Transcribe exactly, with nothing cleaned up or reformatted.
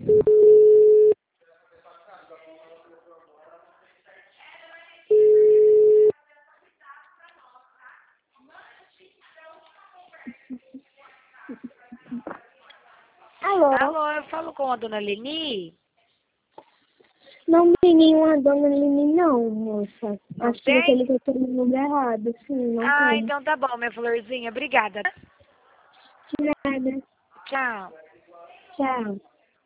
Alô? Alô, eu falo com a dona Leni? Não tem nenhuma dona Lini, não, moça. Não Acho tem? que você ligou pelo número errado. Sim, não Ah, tem. então tá bom, minha florzinha. Obrigada. De nada. Tchau. Tchau.